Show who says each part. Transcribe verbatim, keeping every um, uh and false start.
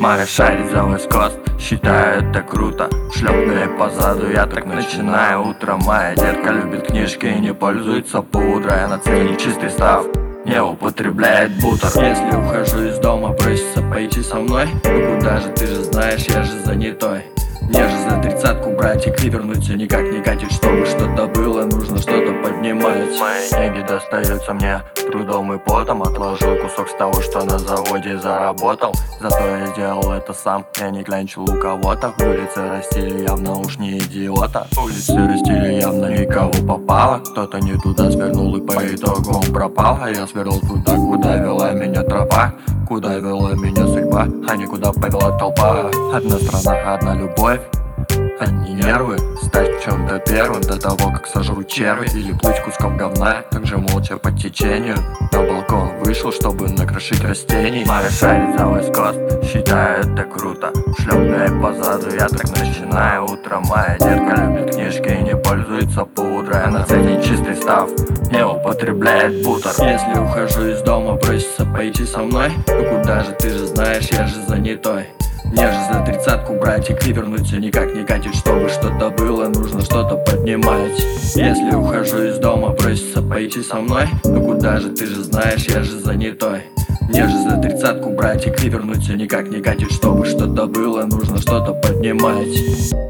Speaker 1: Мага шарит за весь кост, считаю это круто. Шлепнули позаду, я так начинаю утро. Моя детка любит книжки и не пользуется пудрой. Она ценит чистый став, не употребляет бутер. Если ухожу из дома, просится пойти со мной. Ну куда же, ты же знаешь, я же занятой. Мне же за тридцатку, братик, и вернуться никак не катит. Чтобы что-то было, нужно что-то поднимать. Мои деньги достаются мне трудом и потом. Отложил кусок с того, что на заводе заработал. Зато я сделал это сам, я не клянчил у кого-то. Улицы растили явно уж не идиота. Улицы растили явно никого попало. Кто-то не туда свернул и по итогу он пропал. А я свернул туда, куда вела меня тропа, куда вела меня судьба, а не куда повела толпа. Одна страна, одна любовь, одни нервы. Стать в чем-то первым до того, как сожру черви. Или плыть куском говна, также молча по течению. На балкон вышел, чтобы накрошить растений. Мага шарит за весь кост, считаю это круто. Шлепная позаду, я так начинаю утро. Моя детка любит книжки и не пользуется пудрой. Она ценит чистый став, не употребляет бутер. Если ухожу из дома, просится пойти со мной. Ну куда же, ты же знаешь, я же занятой. Мне же за тридцатку, братик, и вернуться никак не катит. Чтобы что-то было, нужно что-то поднимать. Если ухожу из дома, просится пойти со мной. Ну куда же, ты же знаешь, я же занятой. Мне же за тридцатку, братик, и вернуться никак не катит. Чтобы что-то было, нужно что-то поднимать.